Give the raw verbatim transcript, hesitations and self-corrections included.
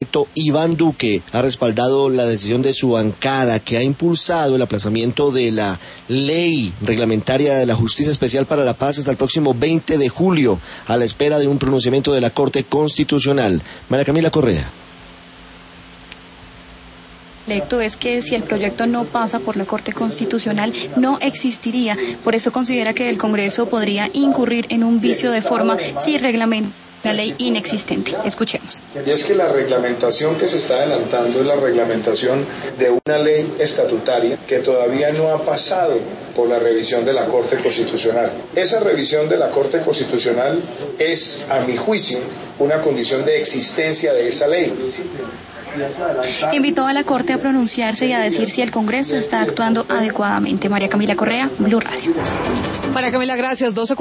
Iván Duque ha respaldado la decisión de su bancada que ha impulsado el aplazamiento de la ley reglamentaria de la Justicia Especial para la Paz hasta el próximo veinte de julio, a la espera de un pronunciamiento de la Corte Constitucional. María Camila Correa. Electo es que si el proyecto no pasa por la Corte Constitucional no existiría, por eso considera que el Congreso podría incurrir en un vicio de forma si reglamenta la ley inexistente. Escuchemos. Y es que la reglamentación que se está adelantando es la reglamentación de una ley estatutaria que todavía no ha pasado por la revisión de la Corte Constitucional. Esa revisión de la Corte Constitucional es, a mi juicio, una condición de existencia de esa ley. Invitó a la Corte a pronunciarse y a decir si el Congreso está actuando adecuadamente. María Camila Correa, Blue Radio. María Camila, gracias. doce